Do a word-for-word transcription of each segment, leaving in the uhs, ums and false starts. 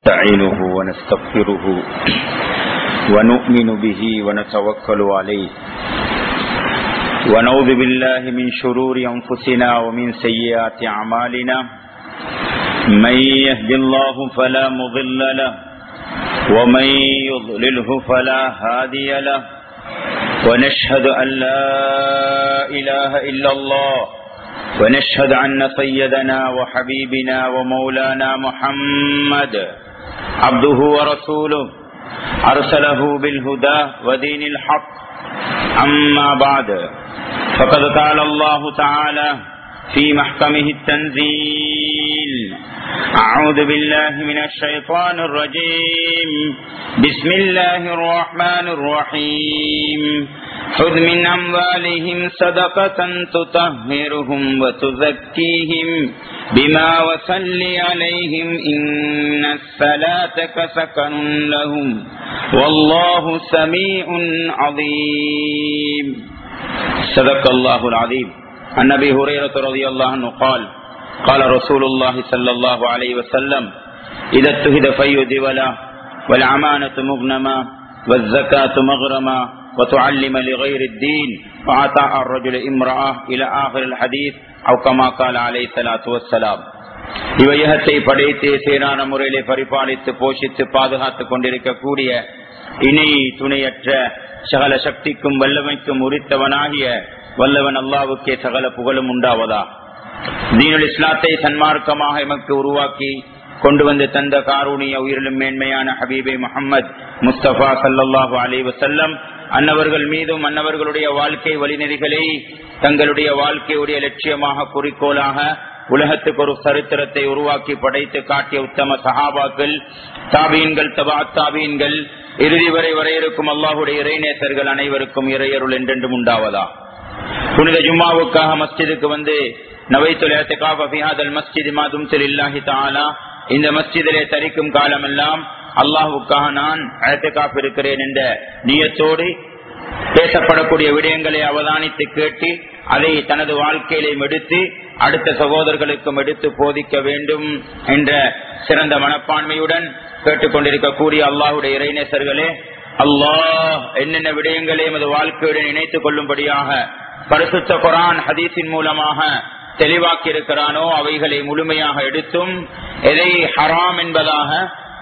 نستعينه ونستغفره ونؤمن به ونتوكل عليه ونعوذ بالله من شرور أنفسنا ومن سيئات أعمالنا من يهد الله فلا مضل له ومن يضلله فلا هادي له ونشهد أن لا إله إلا الله ونشهد أن سيدنا وحبيبنا ومولانا محمد عبده ورسوله أرسله بالهدى ودين الحق أما بعد فقد قال الله تعالى في محكمه التنزيل أعوذ بالله من الشيطان الرجيم بسم الله الرحمن الرحيم خذ من أموالهم صدقة تطهرهم وتزكيهم بما وصل عليهم إن صلاتك سكن لهم والله سميع عليم صدق الله العظيم. عن أبي هريرة رضي الله عنه قال قال رسول الله صلى الله عليه وسلم إذا اتخذ فيد ولا والأمانة مغنما والزكاة مغرما وتعلم لغير الدين وعطاء الرجل امرأة إلى آخر الحديث أو كما قال عليه الصلاة والسلام. இவையகத்தை படைத்து சீரான முறையிலே பரிபாலித்து போஷித்து பாதுகாத்துக் கொண்டிருக்கக்கூடிய இணை துணையற்ற சகல சக்திக்கும் வல்லமைக்கும் உரித்தவனாகிய வல்லவன் அல்லாஹ்வுக்கே சகல புகழும் உண்டாவதா. தீனுல் இஸ்லாத்தை சன்மார்க்கமாக எமக்கு உருவாக்கி கொண்டு வந்து தந்த காரூணிய உயிரிலும் மேன்மையான ஹபீபே முஹம்மது முஸ்தபா ஸல்லல்லாஹு அலைஹி வஸல்லம் அன்னவர்கள் மீதும் அன்னவர்களுடைய வாழ்க்கை வழிநெறிகளை தங்களுடைய வாழ்க்கையுடைய லட்சியமாக குறிக்கோளாக உலகத்துக்கு ஒரு சரித்திரத்தை உருவாக்கி படைத்து காட்டிய உத்தம சஹாபாக்கள், தாபீன்கள், தபா தாபீன்கள், இறுதி வரை வரை இருக்கும் அல்லாஹுடைய இறைநேசர்கள் அனைவருக்கும் இறையருள் என்றென்றும் உண்டாவதா. புனித ஜும்மாவுக்காக மஸ்ஜிதுக்கு வந்து நவைத்துல் இஅ்திகாஃப ஃபீ ஹாதல் மஸ்ஜித் மா தும்து லில்லாஹி தஆலா, இந்த மஸ்ஜிதிலே தரிக்கும் காலமெல்லாம் அல்லாஹ்வுக்காக நான் இஅ்திகாஃப் இருக்கிறேன் என்ற நியத்தோடு பேசப்படக்கூடிய விடயங்களை அவதானித்து கேட்டு அதை தனது வாழ்க்கையிலே எடுத்து அடுத்த சகோதரர்களுக்கும் எடுத்து போதிக்க வேண்டும் என்ற சிறந்த மனப்பான்மையுடன் கேட்டுக்கொண்டிருக்கக்கூடிய அல்லாஹுடைய இறைநேசர்களே, அல்லாஹ் என்னென்ன விடயங்களை எமது வாழ்க்கையுடன் இணைத்துக் கொள்ளும்படியாக பரிசுத்த குர்ஆன் ஹதீஸின் மூலமாக தெளிவாக்கி இருக்கிறானோ அவைகளை முழுமையாக எடுத்தும், எதை ஹராம் என்பதாக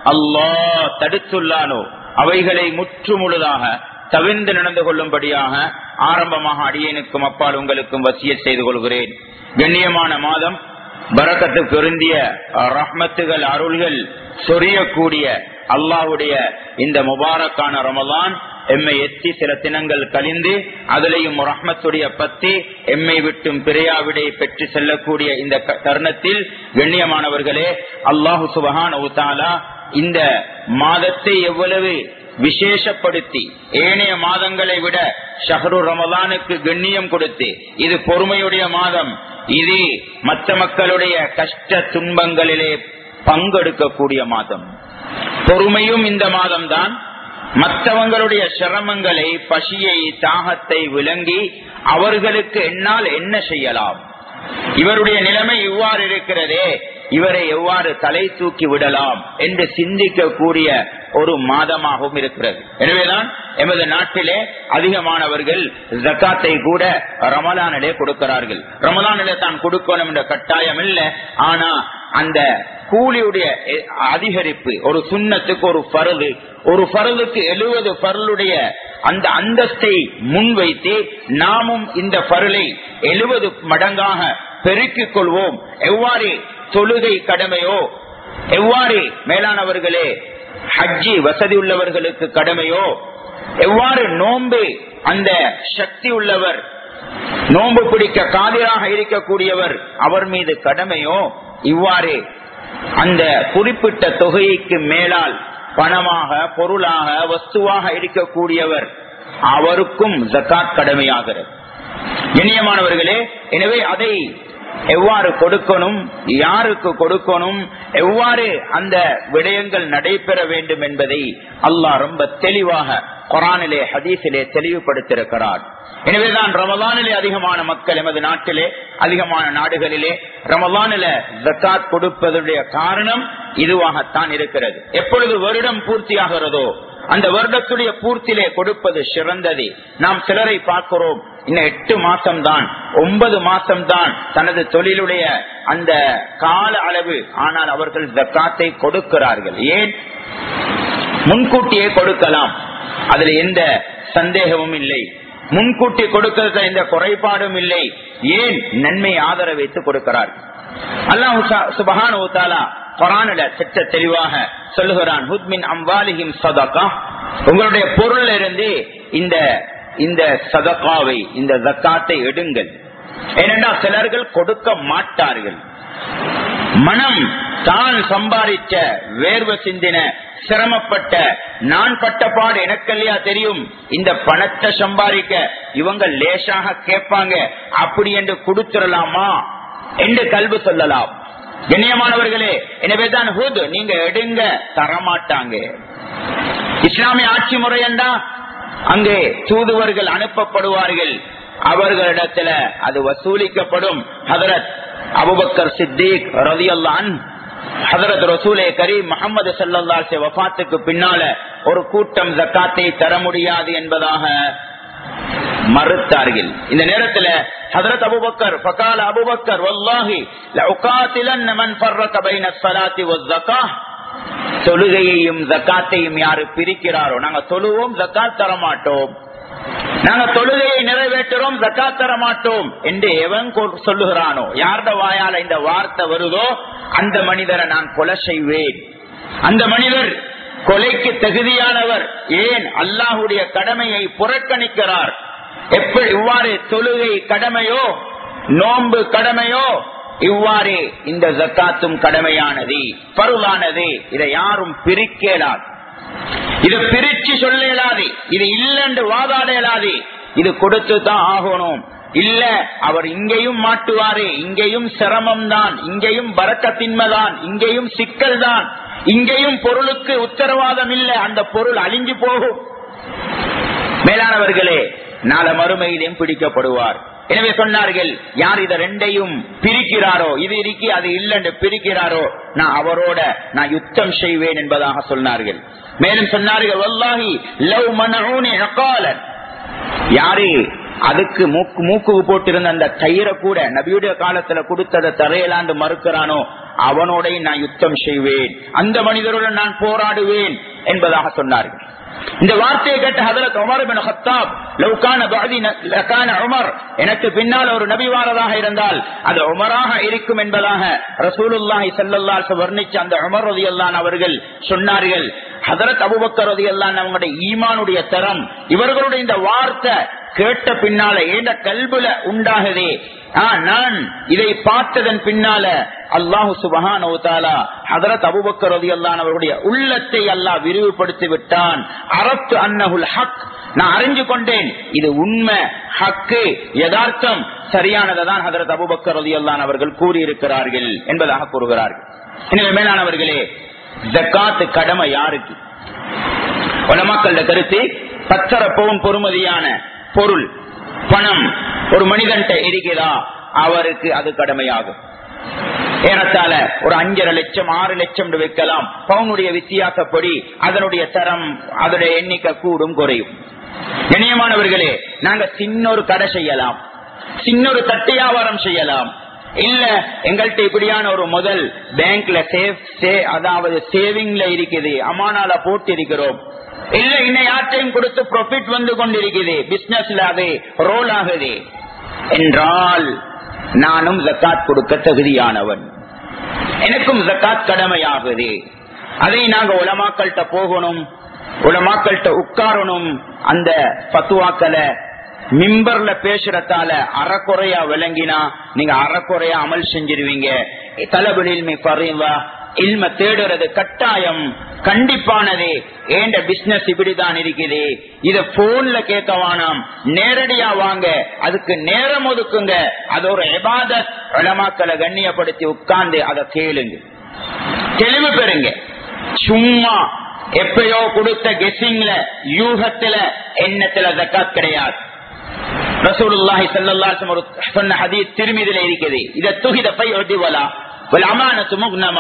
அல்லாஹ் தடுத்துள்ளானோ அவைகளை முற்று முழுதாக தவிர்ந்து நடந்து கொள்ளும்படியாக ஆரம்பமாக அடியேனுக்கும் அப்பால் உங்களுக்கும் வசியத் செய்து கொள்கிறேன். கண்ணியமான மாதம், பரக்கத்துக்கு பொருந்திய ரஹ்மத்துகள் அருள்கள் சொரியக்கூடிய அல்லாஹ்வுடைய இந்த முபாரக்கான ரமலான் எம்மை எத்தி சில தினங்கள் கழிந்து அதிலையும் ரஹ்மத்துடைய பத்தி எம்மை விட்டும் பிறையாவிடை பெற்று செல்லக்கூடிய இந்த தருணத்தில் கண்ணியமானவர்களே, அல்லாஹு சுப்ஹானஹு வ தஆலா இந்த மாதத்தை எவ்வளவு விசேஷப்படுத்தி ஏனைய மாதங்களை விட ஷஹ்ரு ரமலானுக்கு கண்ணியம் கொடுத்து இது பொறுமையுடைய மாதம், இது மற்ற மக்களுடைய கஷ்ட துன்பங்களிலே பங்கெடுக்கக்கூடிய மாதம். பொறுமையும் இந்த மாதம் தான் மற்றவங்களுடைய சிரமங்களை, பசியை, தாகத்தை விளங்கி அவர்களுக்கு என்னால் என்ன செய்யலாம், இவருடைய நிலைமை இவ்வாறு இருக்கிறதே, இவரை எவ்வாறு தலை தூக்கி விடலாம் என்று சிந்திக்கக்கூடிய ஒரு மாதமாகவும் இருக்கிறது. எனவேதான் எமது நாட்டிலே அதிகமானவர்கள் ஜக்காத்தை கூட ரமலானிலே கொடுக்கிறார்கள். ரமலானிலே தான் கொடுக்கணும் என்ற கட்டாயம் இல்லை, ஆனா அந்த கூலியுடைய அதிகரிப்பு, ஒரு சுன்னத்துக்கு ஒரு ஃபர்து, ஒரு ஃபர்துக்கு எழுபது ஃபர்லுடைய அந்த அந்தஸ்தை முன்வைத்து நாமும் இந்த ஃபர்லை எழுபது மடங்காக பெருக்கிக் கொள்வோம். எவ்வாறு தொழுகை கடமையோ, எவ்வாறு மேலானவர்களே ஹஜ்ஜி வசதி உள்ளவர்களுக்கு கடமையோ, எவ்வாறு நோன்பு அந்த சக்தி உள்ளவர், நோன்பு பிடிக்க காதிராக இருக்கக்கூடியவர் அவர் மீது கடமையோ, இவ்வாறு அந்த குறிப்பிட்ட தொகைக்கு மேலால் பணமாக, பொருளாக, வஸ்துவாக இருக்கக்கூடியவர் அவருக்கும் ஜகாத் கடமையாகிறது. இனியமானவர்களே, எனவே அதை எவ்வாறு கொடுக்கணும், யாருக்கு கொடுக்கணும், எவ்வாறு அந்த விடயங்கள் நடைபெற வேண்டும் என்பதை அல்லாஹ் ரொம்ப தெளிவாக குர்ஆனிலே ஹதீஸிலே தெளிவுபடுத்தியிருக்கிறார். எனவேதான் ரமலானிலே அதிகமான மக்கள் எமது நாட்டிலே அதிகமான நாடுகளிலே ரமலானில ஜகாத் கொடுப்பதுடைய காரணம் இதுவாகத்தான் இருக்கிறது. எப்பொழுது வருடம் பூர்த்தியாகிறதோ அந்த வருடத்துடைய பூர்த்தியிலே கொடுப்பது சிறந்தது. நாம் சிலரை பார்க்கிறோம், இன்னும் எட்டு மாசம் தான், ஒன்பது மாசம் தான் தனது தொழிலுடைய அந்த கால அளவு, ஆனால் அவர்கள் ஜக்காத்தை கொடுக்கிறார்கள். ஏன்? முன்கூட்டியே கொடுக்கலாம், அதுல எந்த சந்தேகமும் இல்லை. முன்கூட்டி கொடுக்கிறது எந்த குறைபாடும் இல்லை. ஏன்? நன்மை ஆதரவு வைத்து கொடுக்கிறார்கள். அல்லாஹ் சுப்ஹானஹு வ தஆலா குர்ஆனில சற்ற தெளிவாக சொல்லுகிறான், ஹுத் மின் அம்வாலிஹிம் ஸதகா, உங்களுடைய பொருளில் இருந்து இந்த இந்த சதகாவை, இந்த ஜக்காத்தை எடுங்கள். ஏனென்றால் சிலர்கள் கொடுக்க மாட்டார்கள். மனம் தான் சம்பாதிச்ச, வேர்வை சிந்தின, சிரமப்பட்ட, நான் பட்ட பாடு எனக்கல்லையா தெரியும், இந்த பணத்தை சம்பாதிக்க இவங்க லேசாக கேட்பாங்க, அப்படி என்று கொடுத்துடலாமா என்று கல்வி சொல்லலாம். கண்ணியமானவர்களே, எனவேதான் ஹுத், நீங்க எடுங்க, தரமாட்டாங்க. இஸ்லாமிய ஆட்சி முறை என்றா அங்கே தூதுவர்கள் அனுப்பப்படுவார்கள், அவர்களிடத்துல அது வசூலிக்கப்படும். ஹதரத் அபூபக்கர் சித்திக் ரலியல்லாஹு அன்ஹு, ஹதரத் ரசூலே கரீம் முஹம்மது ஸல்லல்லாஹு அலைஹி வஸல்லம் வஃபாத்துக்கு பின்னால ஒரு கூட்டம் ஜக்காத்தை தர முடியாது என்பதாக மறுத்தார்கள். இந்த நேரத்தில் ஹதரத் அபூபக்கர் ஃபகால அபூபக்கர் வல்லாஹி லஉகாத்திலன் மன் ஃபர்ரக பைன ஸலாத்தி வஸ்ஸகாஹ், தொழுகையையும் ஜக்காத்தையும் யாரு பிரிக்கிறாரோ, நாங்க தொழுவோம் ஜக்காத் தர மாட்டோம், நாங்க தொழுகையை நிறைவேற்றுறோம் ஜக்காத் தர மாட்டோம் என்று எவன் சொல்லுகிறானோ, யார்த வாயால இந்த வார்த்தை வருதோ அந்த மனிதரை நான் கொலை செய்வேன். அந்த மனிதர் கொலைக்கு தகுதியானவர். ஏன்? அல்லாஹ்வுடைய கடமையை புறக்கணிக்கிறார். எப்படி இவ்வாறு தொழுகை கடமையோ, நோன்பு கடமையோ, இவ்வாறு இந்த ஜக்காத்தும் கடமையானது, பருளானது. இதை யாரும் பிரிக்கலாது, இதை பிரிச்சு சொல்ல இயலாது, இது இல்லைன்னு வாதாட இயலாது. இது கொடுத்து தான் ஆகணும். இல்ல அவர் இங்கேயும் மாட்டுவாரு, இங்கேயும் சிரமம் தான், இங்கேயும் பரக்கத்தின்மைதான், இங்கேயும் சிக்கல் தான், இங்கேயும் பொருளுக்கு உத்தரவாதம் இல்லை, அந்த பொருள் அழிஞ்சு போகும். மேலானவர்களே, நாள மறுமையிலும் பிடிக்கப்படுவார். எனவே சொன்னார்கள், யார் இதை ரெண்டையும் பிரிக்கிறாரோ, இது இருக்கி அது இல்லைன்னு பிரிக்கிறாரோ, நான் அவரோட நான் யுத்தம் செய்வேன் என்பதாக சொன்னார்கள். மேலும் சொன்னார்கள், வல்லாஹி லவ் மனஊனி அகாலன், யாரு அதுக்கு மூக்கு மூக்கு போட்டிருந்த அந்த கயிறை கூட நபியுடைய காலத்துல கொடுத்ததை தரையலாண்டு மறுக்கிறானோ அவனோட நான் யுத்தம் செய்வேன், அந்த மனிதருடன் நான் போராடுவேன் என்பதாக சொன்னார்கள். இந்த வார்த்தையை கேட்ட ஹதரத் உமர் இப்னு கத்தாப், லவ் கான பஅதி லகான உமர், எனக்கு பின்னால் ஒரு நபி வாரதாக இருந்தால் அது உமராக இருக்கும் என்பதாக ரசூலுல்லாஹி ஸல்லல்லாஹு அலைஹி வஸல்லம் வர்ணிச்ச அந்த உமர் ரலியல்லாஹு அன்ஹு அவர்கள் சொன்னார்கள். ஹதரத் அபூபக்கர் ரலியல்லாஹு அன்ஹு அவங்களுடைய ஈமானுடைய தரம், இவர்களுடைய இந்த வார்த்தை கேட்ட பின்னால ஏண்ட கல்புல உண்டாகுதே, நான் இதை பார்த்ததன் பின்னால அல்லாஹு சுப்ஹானஹு வ தஆலா ஹஜ்ரத் அபூபக்கர் ரலியல்லாஹு அன்ஹு அவருடைய உள்ளத்தை அல்லாஹ் விரிவுபடுத்தி விட்டான். அரஃப்து அன்னஹுல் ஹக், நான் அறிஞ்சு கொண்டேன் இது உண்மை, ஹக்கு, யதார்த்தம், சரியானதான் ஹஜ்ரத் அபூபக்கர் ரலியல்லாஹு அன்ஹு அவர்கள் கூறியிருக்கிறார்கள் என்பதாக கூறுகிறார்கள். எனவே மேலானவர்களே, ஜக்காத் கடமை யாருக்கு? உலமாக்களோட கருத்து, பத்தரை பவுன் பொறுமதியான பொருள் பணம் ஒரு மனிதன் இருக்கிறா, அவருக்கு அது கடமையாகும். ஏறத்தாழ ஒரு அஞ்சரை லட்சம் ஆறு லட்சம் வைக்கலாம். பவுனுடைய வித்தியாசப்படி அதனுடைய தரம், அதனுடைய எண்ணிக்கை கூடும் குறையும். கண்ணியமானவர்களே, நாங்க சின்னொரு கடை செய்யலாம், சின்னொரு தட்டு வியாபாரம் செய்யலாம். இல்ல எங்கள்கிட்ட இப்படியான ஒரு முதல் பேங்க்ல சேவ் அதாவது சேவிங்ல இருக்குது, அமானால போட்டு இருக்கிறோம். இல்ல இன்னும் யார்ட்டையும் கொடுத்து ப்ராஃபிட் வந்து கொண்டிருக்குது, பிசினஸ்ல அது ரோல் ஆகுது என்றால் நானும் ஜக்காத் கொடுக்க தகுதியானவன், எனக்கும் ஜக்காத் கடமையாகுது. அதை நாங்க உலமாக்கள்கிட்ட போகணும், உலமாக்கள்கிட்ட உட்காரணும். அந்த பத்துவாக்களை மிம்பர்ல பேசுறதால அறக்குறையா விளங்கினா நீங்க அறக்குறையா அமல் செஞ்சிருவீங்க. தலபுலில் பரிவா இல்ம தேடுறது கட்டாயம், கண்டிப்பானது. ஏண்ட பிசினஸ் இப்படிதான் இருக்குது, இத போன்ல கேட்க வேணாம், நேரடியா வாங்க, அதுக்கு நேரம் ஒதுக்குங்க. அது ஒரு இபாதத். உலமாக்களை கண்ணியப்படுத்தி உட்கார்ந்து அதை கேளுங்க, தெளிவு பெறுங்க. சும்மா எப்பயோ கொடுத்த கெஸிங்ல, யூகத்துல, எண்ணத்துல ஜக்காத் கிடையாது. ரசூலுல்லாஹி ஸல்லல்லாஹு அலைஹி வஸல்லம் சொன்ன ஹதீஸ் திர்மிதில இருக்குது, இத துஹித ஃபையுதி வலா வல் அமானத்து முக்னமா,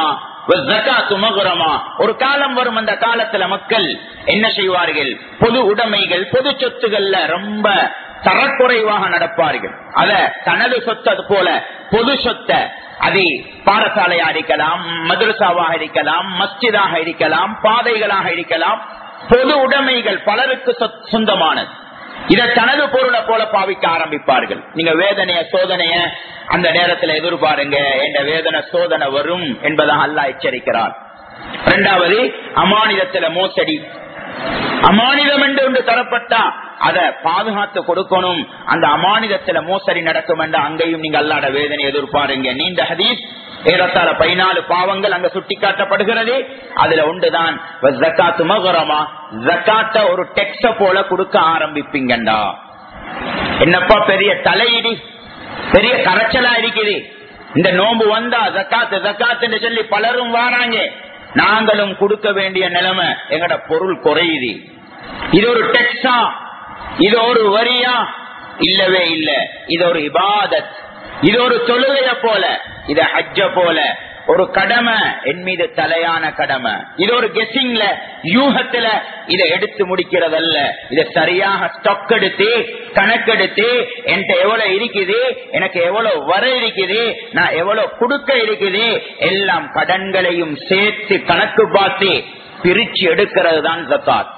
ஒரு காலம் வரும், அந்த காலத்துல மக்கள் என்ன செய்வார்கள், பொது உடைமைகள் பொது சொத்துகள்ல ரொம்ப தரக்குறைவாக நடப்பார்கள். அத தனது சொத்து அது போல பொது சொத்தை, அது பாடசாலையா இருக்கலாம், மதரசாவாக இருக்கலாம், மஸ்ஜிதாக இருக்கலாம், பாதைகளாக இருக்கலாம், பொது உடைமைகள் பலருக்கு சொந்தமானது. இதை தனது பொருளை போல பாவிக்க ஆரம்பிப்பார்கள். நீங்க வேதனைய சோதனைய அந்த நேரத்தில் எதிர்பாருங்க, என்ற வேதனை சோதனை வரும் என்பதாக அல்லாஹ் எச்சரிக்கிறார். இரண்டாவது, அமானிதத்துல மோசடி. அமானிதம் என்று ஒன்று தரப்பட்டா அதை பாதுகாத்து கொடுக்கணும். அந்த அமானிதத்துல மோசடி நடக்கும் என்று அங்கேயும் நீங்க அல்லாஹ்வுடைய வேதனை எதிர்பாருங்க. நீண்ட ஹதீஸ், ஏறத்தாழ பதினாலு பாவங்கள் அங்க சுட்டி காட்டப்படுகிறது. அதுல ஒன்றுதான் ஜகாத்து மகரமா, ஜகாத்த ஒரு டெக்ஸ போல கொடுக்க ஆரம்பிப்பீங்கண்டா. என்னப்பா பெரிய தலையிடி, பெரிய கரைச்சலா இருக்குது, இந்த நோம்பு வந்தா ஜகாத்து ஜகாத்து சொல்லி பலரும் வாராங்க, நாங்களும் கொடுக்க வேண்டிய நிலைமை, எங்கட பொருள் குறையுது. இது ஒரு டெக்ஸா, இது ஒரு வரியா? இல்லவே இல்ல. இது ஒரு இபாதத், இது ஒரு தொழுகைய போல, இது ஹஜ்ஜ போல ஒரு கடமை, என் மீது தலையான கடமை. இது ஒரு கெஸிங்ல, யூகத்துல இதை எடுத்து முடிக்கிறதல்ல. இதை சரியாக ஸ்டாக் எடுத்து கணக்கெடுத்து என்கிட்ட எவ்வளவு இருக்குது, எனக்கு எவ்வளவு வர இருக்குது, நான் எவ்வளவு கொடுக்க இருக்குது, எல்லாம் கடன்களையும் சேர்த்து கணக்கு பார்த்து பிரிச்சு எடுக்கிறது தான் ஜகாத்.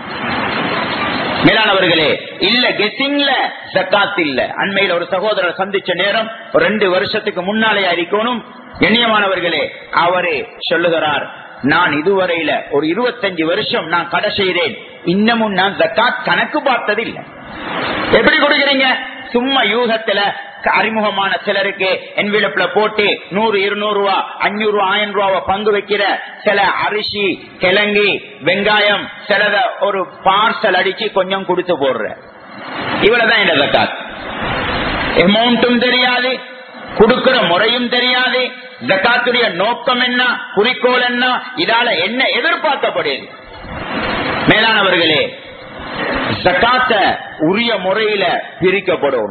மேலானவர்களே, இல்ல கெஸிங்ல ஜகாத் இல்ல. அண்மையில் ஒரு சகோதரர் சந்திச்ச நேரம் ரெண்டு வருஷத்துக்கு முன்னாலே இருக்கணும். கண்ணியமானவர்களே, அவரே சொல்லுகிறார், நான் இதுவரையில ஒரு இருபத்தஞ்சு வருஷம் நான் கடை செய்தேன், இன்னமும் நான் ஜகாத் கணக்கு பார்த்தது இல்லை. எப்படி கொடுக்குறீங்க? சும்மா யூகத்துல அறிமுகமான சிலருக்கு என்விலப்ல போட்டு நூறு இருநூறு ரூபா அஞ்சூறு ரூபா ஆயிரம் ரூபாவை பங்கு வைக்கிற சில அரிசி கிழங்கு வெங்காயம் சிலத ஒரு பார்சல் அடிச்சு கொஞ்சம் கொடுத்து போடுற, இவ்வளவுதான் இந்த ஜகாத். அமௌண்ட்டும் தெரியாது, கொடுக்கிற முறையும் தெரியாது, ஜகாத்துடைய நோக்கம் என்ன, குறிக்கோள் என்ன, இதால என்ன எதிர்பார்க்கப்படுது. மேலானவர்களே, ஜகாத்த உரிய முறையில பிரிக்கப்படும்.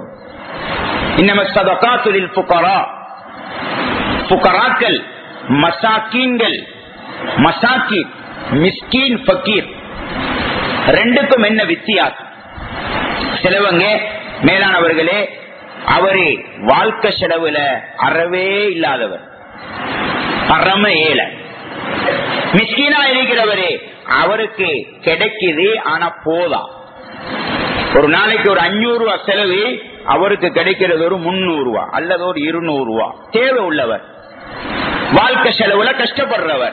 புகராக்கள், மசாக்கீன்கள், மசாக்கீன், மிஸ்கீன், ஃபக்கீர், ரெண்டுக்கும் என்ன வித்தியாசம்? சிலவங்க மேலானவர்களே, அவரே வாழ்க்கை செலவுல அறவே இல்லாதவர், பரம ஏழை. மிஸ்கீனா இருக்கிறவரே, அவருக்கு கிடைக்குது ஆனா போதா. ஒரு நாளைக்கு ஒரு அஞ்சூறு ரூபாய் செலவு, அவருக்கு கிடைக்கிறது ஒரு முன்னூறு ரூபாய் அல்லது ஒரு இருநூறு ரூபாய். தேவை உள்ளவர், வாழ்க்கை செலவுல கஷ்டப்படுறவர்.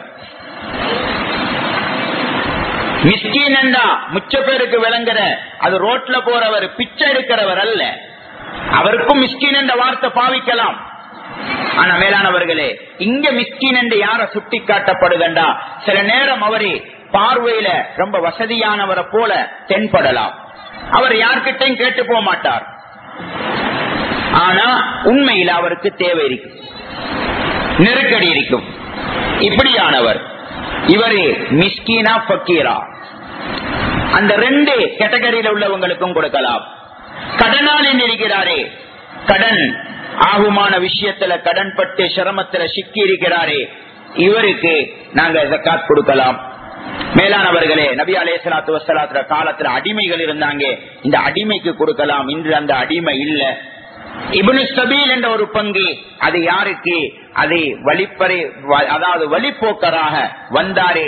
மிஸ்கீன் என்றா முச்ச பேருக்கு விளங்குற, அது ரோட்ல போறவர், பிச்சை எடுக்கிறவர் அல்ல. அவருக்கும் மிஸ்கீன் என்ற வார்த்தை பாவிக்கலாம். ஆனா மேலானவர்களே, இங்க மிஸ்கீன் என்று யார சுட்டி காட்டப்படுதண்டா, சில நேரம் அவரே பார்வையில ரொம்ப வசதியானவரை போல தென்படலாம். அவர் யார்கிட்டையும் கேட்டு போக மாட்டார், ஆனா உண்மையில அவருக்கு தேவை இருக்கும், நெருக்கடி இருக்கும். இப்படியானவர் இவரே மிஸ்கீனா ஃபக்கீரா, அந்த ரெண்டு கேட்டகரியில உள்ளவங்களுக்கும் கொடுக்கலாம். கடனாளி இருக்கிறாரே, கடன் ஆகுமான விஷயத்துல கடன் பட்டு சிரமத்துல சிக்கி இருக்கிறாரே, இவருக்கு நாங்க ஜகாத் கொடுக்கலாம். மேலானவர்களே, நபி அலைஹிஸ்ஸலாத்து வஸ்ஸலாத்து காலத்துல அடிமைகள் இருந்தாங்க, இந்த அடிமைக்கு கொடுக்கலாம். இன்று அந்த அடிமை இல்ல. இப்னு சபீல் என்ற ஒரு பங்கு, அது யாருக்கு? அது வழிப்பறை, அதாவது வழிபோக்கராக வந்தாரே,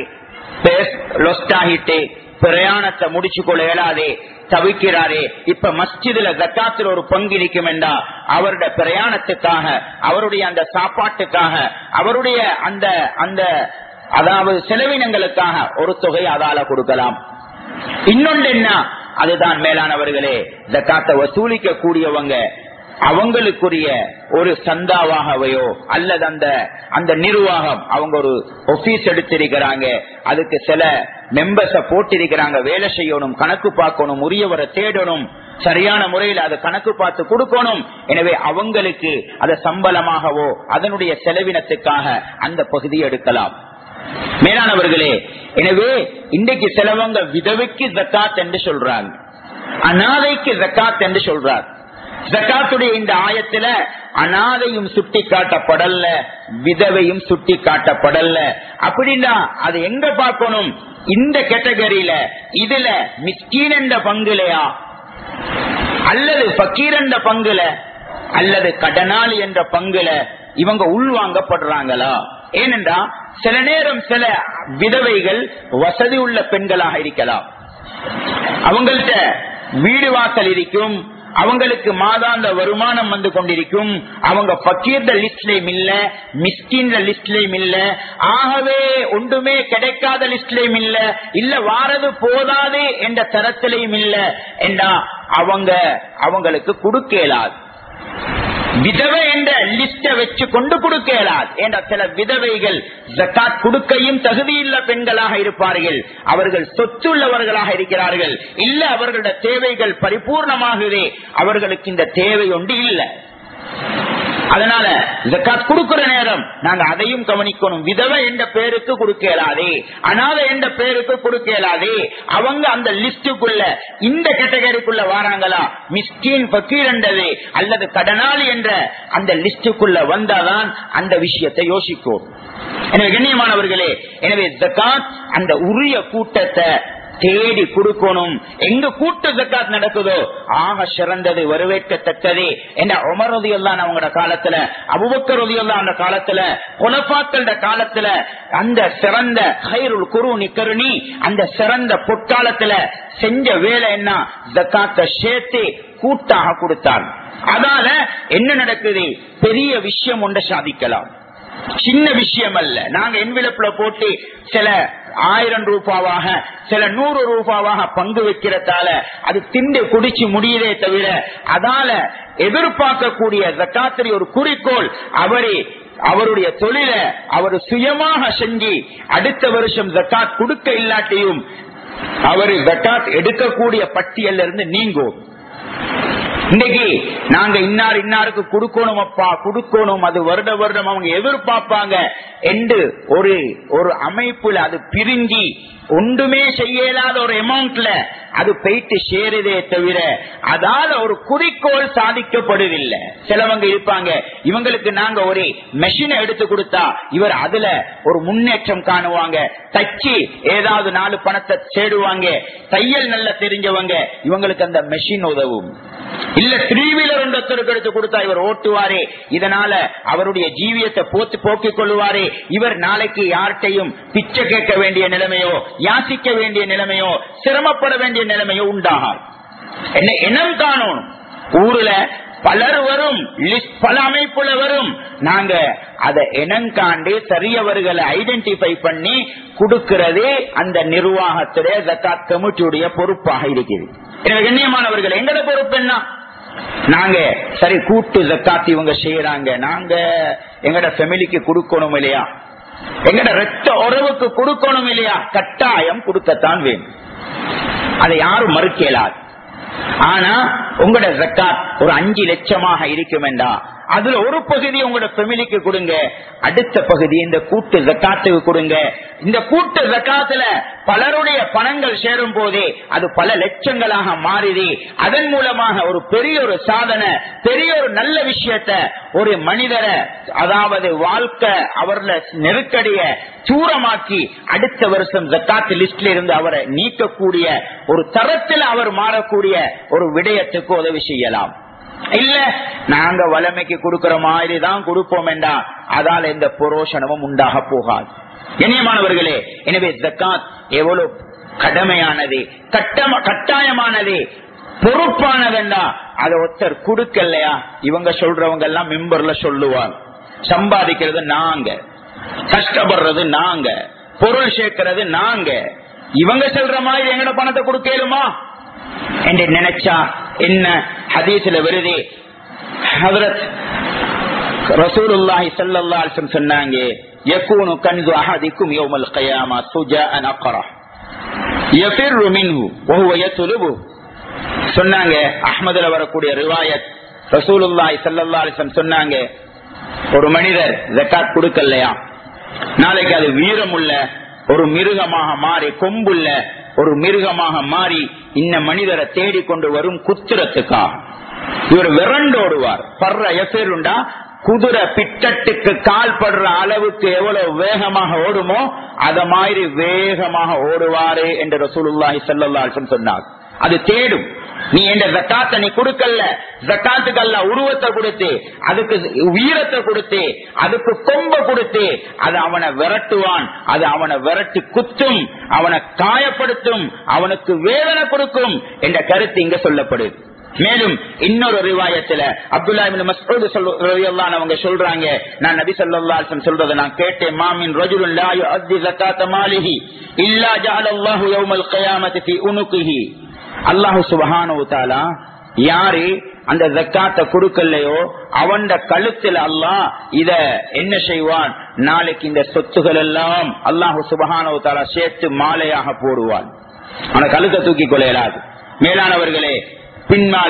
பிரயாணத்தை முடிச்சு கொள்ள இயலாதே, தவிக்கிறாரே, இப்ப மஸ்ஜிதுல ஜகாத்துல ஒரு பங்கு இருக்கும் என்றா, அவருடைய பிரயாணத்துக்காக, அவருடைய அந்த சாப்பாட்டுக்காக, அவருடைய அந்த அந்த அதாவது செலவினங்களுக்காக ஒரு தொகை அதால கொடுக்கலாம். இன்னொன்று என்ன, அதுதான் மேலானவர்களே, ஜகாத்தை வசூலிக்க கூடியவங்க அவங்களுக்குரிய ஒரு சந்தாவாகவையோ அல்லது அந்த அந்த நிர்வாகம் அவங்க ஒரு ஆபீஸ் எடுத்திருக்கிறாங்க, அதுக்கு சில மெம்பர்ஸ போட்டிருக்கிறாங்க, வேலை செய்யணும், கணக்கு பார்க்கணும், உரியவரை தேடணும், சரியான முறையில் அதை கணக்கு பார்த்து கொடுக்கணும். எனவே அவங்களுக்கு அதை சம்பளமாகவோ அதனுடைய செலவினத்துக்காக அந்த பகுதியை எடுக்கலாம். மேலானவர்களே, எனவே இன்றைக்கு சிலவங்க விதவைக்கு ஜகாத் என்று சொல்றாங்க, அனாதைக்கு ஜகாத் என்று சொல்றாங்க. ஜகாத்துடைய இந்த ஆயத்துல அனாதையும் சுட்டி காட்டப்படல, விதவையும் சுட்டி காட்டப்படல. அப்படின்னா அது எங்க பார்க்கணும்? இந்த கேட்டகரியில இதுல மிஸ்கீன் என்ற பங்குலையா, அல்லது பக்கீர் என்ற பங்குல, அல்லது கடனாளி என்ற பங்குல இவங்க உள்வாங்கப்படுறாங்களா? ஏனென்றா சில நேரம் சில விதவைகள் வசதி உள்ள பெண்களாக இருக்கலாம், அவங்கள்ட்ட வீடு வாசல் இருக்கும், அவங்களுக்கு மாதாந்த வருமானம் வந்து கொண்டிருக்கும், அவங்க பக்கீர் லிஸ்ட்லயும் இல்ல, மிஸ்கின் லிஸ்ட்லயும் இல்ல, ஆகவே ஒன்றுமே கிடைக்காத லிஸ்ட்லயும் இல்ல, இல்ல வாரது போதாது என்ற தரத்திலையும் இல்ல என்றா அவங்க அவங்களுக்கு கொடுக்கலாது. விதவை என்ற லிஸ்ட வச்சு கொண்டு கொடுக்கலாது. என்ற சில விதவைகள் ஜகாத் கொடுக்கையும் தகுதியுள்ள பெண்களாக இருப்பார்கள், அவர்கள் சொத்துள்ளவர்களாக இருக்கிறார்கள், இல்ல அவர்களுடைய தேவைகள் பரிபூர்ணமாகவே அவர்களுக்கு இந்த தேவை ஒன்று இல்லை. அதனால ஜகாத் கொடுக்கிற நேரம் நாங்க அதையும் கவனிக்கணும். விதவை என்ற பேருக்கு கொடுக்கலாதே, அனாதை என்ற பேருக்கு கொடுக்கலாதே. அவங்க அந்த லிஸ்டுக்குள்ள இந்த கேட்டகரிக்குள்ள வராங்களா, மிஸ்கின் பக்கீர் என்றது அல்லது கடனாளி என்ற அந்த லிஸ்டுக்குள்ள வந்தாதான் அந்த விஷயத்தை யோசிக்கும். எனவே கண்ணியமானவர்களே, எனவே ஜகாத் அந்த உரிய கூட்டத்தை தேடி கொடுக்கணும். எங்க கூட்டு ஜக்காத் நடக்குதோ ஆக சிறந்தது, வரவேற்கத்தக்கது. என்ற உமர் ரலியல்லாஹு அவங்களோட காலத்துல, அபூபக்கர் ரலியல்லாஹு அந்த காலத்துல, குலஃபாக்களோட காலத்துல அந்த சிறந்த கைருல் குரூனி கருணி அந்த சிறந்த பொற்காலத்துல செஞ்ச வேலை என்ன? ஜக்காத்தை சேர்த்து கூட்டாக கொடுத்தார். அதால என்ன நடக்குது? பெரிய விஷயம் ஒன்றை சாதிக்கலாம், சின்ன விஷயம் அல்ல. நாங்க என்விலப்ல போட்டு சில ஆயிரம் ரூபாவாக சில நூறு ரூபாவாக பங்கு வைக்கிறதால அது திண்டு குடிச்சு முடியதே தவிர அதால எதிர்பார்க்கக்கூடிய ஜக்காத்திரி ஒரு குறிக்கோள், அவரே அவருடைய தொழில அவர் சுயமாக செஞ்சு அடுத்த வருஷம் ஜக்காத் கொடுக்க இல்லாட்டியும் அவர் ஜக்காத் எடுக்கக்கூடிய பட்டியல் இருந்து நீங்கும். இன்னைக்கு நாங்க இன்னார் இன்னாருக்கு கொடுக்கணும், அப்பா கொடுக்கணும், அது வருட வருடம் அவங்க எதிர்பார்ப்பாங்க என்று ஒரு ஒரு அமைப்புல அது பிரிஞ்சு ஒன்றுமே செய்யலாத ஒரு அமௌண்ட்ல அது போயிட்டு சேருதே தவிர அதால ஒரு குறிக்கோள் சாதிக்கப்படுவதில்லை. சிலவங்க இருப்பாங்க, இவங்களுக்கு நாங்க ஒரு மெஷினை எடுத்து கொடுத்தா இவர் அதுல ஒரு முன்னேற்றம் காணுவாங்க, தச்சு ஏதாவது நாலு பணத்தை சேடுவாங்க, தையல் நல்லா தெரிஞ்சவங்க, இவங்களுக்கு அந்த மெஷின் உதவும். இல்ல த்ரீ வீலர் ஒன்றத்தருக்கு எடுத்து கொடுத்தா இவர் ஓட்டுவாரே, இதனால அவருடைய ஜீவியத்தை போத்து போக்கிக் கொள்ளுவாரே, இவர் நாளைக்கு யார்கிட்டையும் பிச்சை கேட்க வேண்டிய நிலைமையோ யாசிக்க வேண்டிய நிலைமையோ சிரமப்பட வேண்டிய நிலைமையோ உண்டாகாது. என்ன இனம் காணும்? ஊர்ல பலர் வரும், பல அமைப்புல வரும், நாங்க அதை இனங்காண்டு சரியவர்களை ஐடென்டிஃபை பண்ணி கொடுக்கிறதே அந்த நிர்வாகத்துடைய ஜகாத் கமிட்டியுடைய பொறுப்பாக இருக்கிறது. எனவே கண்ணியமானவர்கள், எங்கட பொறுப்பு என்ன? நாங்க சரி கூட்டு ஜக்காத் இவங்க செய்யறாங்க, நாங்க எங்கட ஃபேமிலிக்கு கொடுக்கணும் இல்லையா, எங்கட ரத்த உறவுக்கு கொடுக்கணும் இல்லையா, கட்டாயம் கொடுக்கத்தான் வேணும், அதை யாரும் மறுக்கலாது. ஆனா உங்களோட ஜக்காத் ஒரு அஞ்சு லட்சமாக இருக்கும் என்றா அதுல ஒரு பகுதி உங்களோட ஃபேமிலிக்கு கொடுங்க, அடுத்த பகுதி இந்த கூட்டு ஜக்காத்துக்கு கொடுங்க. இந்த கூட்டு ஜக்காத்துல பலருடைய பணங்கள் சேரும் போதே அது பல லட்சங்களாக மாறிது. அதன் மூலமாக ஒரு பெரிய ஒரு சாதனை, பெரிய ஒரு நல்ல விஷயத்த ஒரு மனிதரை, அதாவது வாழ்க்கை அவர்ல நெருக்கடிய தூரமாக்கி அடுத்த வருஷம் ஜக்காத் லிஸ்ட்ல இருந்து அவரை நீக்கக்கூடிய ஒரு தரத்தில் அவர் மாறக்கூடிய ஒரு விடயத்துக்கு உதவி செய்யலாம். இல்ல நாங்க வளமைக்கு கொடுக்கிற மாதிரி தான் கொடுப்போம் என்றா அதால எந்த புரோஷனமும் உண்டாக போகாது. கண்ணியமானவர்களே, எனவே ஜக்காத் எவ்வளவு கடமையானது, கட்டம கட்டாயமானது, பொறுப்பானதுண்டா அதை ஒருத்தர் கொடுக்கலையா இவங்க சொல்றவங்க எல்லாம் மெம்பர்ல சொல்லுவாங்க, சம்பாதிக்கிறது நாங்க, கஷ்டப்படுறது நாங்க, பொருள் சேர்க்கிறது நாங்க, இவங்க சொல்ற மாதிரி எங்கட பணத்தை கொடுக்கலுமா என்று நினைச்சா என்ன? ஹதீஸ்ல வருது, ஹஜ்ரத் ரசூலுல்லாஹி ஸல்லல்லாஹு அலைஹி வஸல்லம் சொன்னாங்க, யகூனு கன்ஸு அஹதிக்கும் யௌமல் கியாமா சுஜாஅன் அக்ரா யஃபிரு மின்ஹு வஹுவ யத்லுபு. சொன்னாங்க, அஹ்மதுல வரக்கூடிய ரிவாயத், ரசூலுல்லாஹி ஸல்லல்லாஹு அலைஹி வஸல்லம் சொன்னாங்க, ஒரு மனிதர் ஜகாத் கொடுக்கலையா நாளைக்கு அது வீரமுள்ள ஒரு மிருகமாக மாறி, கொம்புள்ள ஒரு மிருகமாக மாறி இந்த மனிதரை தேடிக்கொண்டு வரும் குத்துறதுக்காக. இவர் விரண்டோடுவார். பர்ற எசருண்டா குதிரை பிட்டட்டுக்கு கால் படுற அளவுக்கு எவ்வளவு வேகமாக ஓடுமோ அத மாதிரி வேகமாக ஓடுவாரு என்று ரசூலுல்லாஹி ஸல்லல்லாஹு அலைஹி வஸல்லம் சொன்னார். அது தேடும். நீ என்ற ஜக்காத்தை நீ கொடுக்கல, ஜக்காத்துக்கு அல்ல உருவத்தை கொடுத்து, அதுக்கு வீரத்தை கொடுத்து, அதுக்கு கொம்ப கொடுத்து, அது அவனை விரட்டுவான். அது அவனை விரட்டி குத்தும், அவனை காயப்படுத்தும், அவனுக்கு வேதனை கொடுக்கும் என்ற கருத்து இங்க சொல்லப்படுது. மேலும் இன்னொரு ரிவாயத்துல அப்துல்லாஹ் இப்னு மஸ்ஊத் ரலியல்லாஹு அன்ஹு அவங்க சொல்றாங்க, நான் நபி ஸல்லல்லாஹு அலைஹி வஸல்லம் சொல்றத நான் கேட்டேன். மாமின் ரஜுலுன் லா யுஅத்தி ஸகாத மாலிஹி இல்லா ஜஅலல்லாஹு யௌமல் கியாமத்தி ஃபீ உனுகிஹி. அல்லாஹ் சுப்ஹானஹு வ தஆலா யாரு அந்த ஜக்காத்தை கொடுக்கலையோ அவன் கழுத்தில் அல்லாஹ் இத என்ன செய்வான், நாளைக்கு இந்த சொத்துகள் எல்லாம் அல்லாஹ் சுப்ஹானஹு வ தஆலா சேர்த்து மாலையாக போடுவான். அவன கழுத்தை தூக்கி கொள்ளையலாது. மேலானவர்களே, பின்னால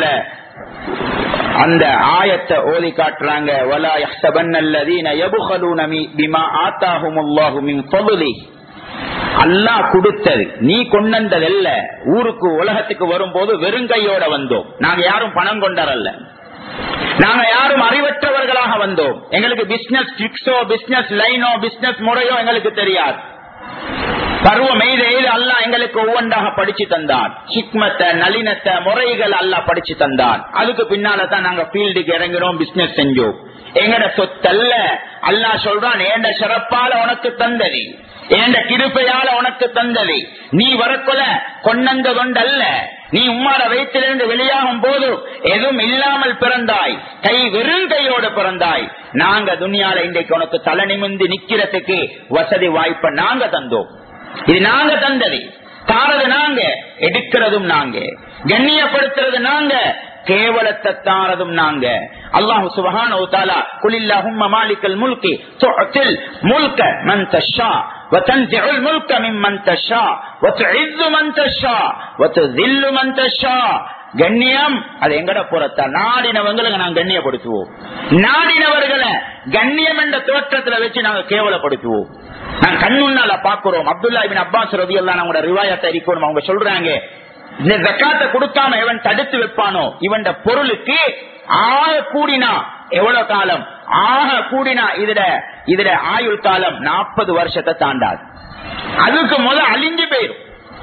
அந்த ஆயத்தை ஓதி காட்டுறாங்க. வலா யஹ்ஸபன்னல்லதீன யப்கலூன பிமா ஆதாஹுமுல்லாஹு மின் ஃபضலிஹி. அல்லாஹ் கொடுத்தது நீ கொண்டதல்ல. ஊருக்கு உலகத்துக்கு வரும்போது வெறுங்கையோட வந்தோம். நாங்க யாரும் பணம் கொண்டாரல்ல, நாங்க யாரும் அறிவற்றவர்களாக வந்தோம். எங்களுக்கு பிசினஸ் ட்ரிக்ஸோ பிசினஸ் லைனோ பிசினஸ் முறையோ எங்களுக்கு தெரியாது. பருவம் எய்த எய்து அல்லாஹ் எங்களுக்கு ஒவ்வொன்றாக படிச்சு தந்தான். ஹிக்மத்தை நளினத்தை முறைகள் அல்லாஹ் படிச்சு தந்தான். அதுக்கு பின்னால்தான் நாங்க ஃபீல்டுக்கு இறங்கினோம், பிசினஸ் செஞ்சோம். எங்கட சொத்தல்ல. அல்லாஹ் சொல்றான், ஏண்ட சிறப்பால உனக்கு தந்தது, ஏண்ட கிருப்பையால உனக்கு தந்தது. நீ வரக்குல கொண்டந்த கொண்டல்ல. நீ உம்மார வயிற்றிலிருந்து வெளியாகும் போது எதுவும் இல்லாமல் பிறந்தாய், கை வெறும் கையோடு பிறந்தாய். நாங்க துனியால இன்றைக்கு உனக்கு தலை நிமிந்து நிக்கிறதுக்கு வசதி வாய்ப்பை நாங்க தந்தோம். இது நாங்க தந்தது. தாரது நாங்க, எடுக்கிறதும் நாங்க, கண்ணியப்படுத்துறது நாங்க, கேவலத்தை தாரதும் நாங்க. அல்லாஹ் சுப்ஹானஹு வ தஆலா குலில்லாஹும்ம மாலிகல் முல்கி துஅத்தில் முல்க மன் தஷா வ தன்ஸிஉல் முல்க மிம்மன் தஷா வ துஇஸ்ஸு மன் தஷா வ துஸில்லு மன் தஷா. கண்ணியம் அது எங்கட புறத்தா. நாடினவங்களை நாங்க கண்ணியப்படுத்துவோம், நாடினவர்களை கண்ணியம் என்ற தோற்றத்துல வச்சு நாங்க கேவலப்படுத்துவோம். நான் கண்ணுன்னால பாக்குறோம். அப்துல்லாஹ் இப்னு அப்பாஸ் ரலியல்லாஹு அன்ஹு ரிவாயத்தை அறிக்கணும். அவங்க சொல்றாங்க, இந்த ஜக்காத்தை கொடுக்காம எவன் தடுத்து வைப்பானோ இவன் பொருளுக்கு ஆக கூடினா எவ்வளவு காலம், ஆக கூடினா இதுல இதுல ஆயுள் காலம் நாற்பது வருஷத்தை தாண்டாது. அதுக்கு முத அழிஞ்சு போயிடும்.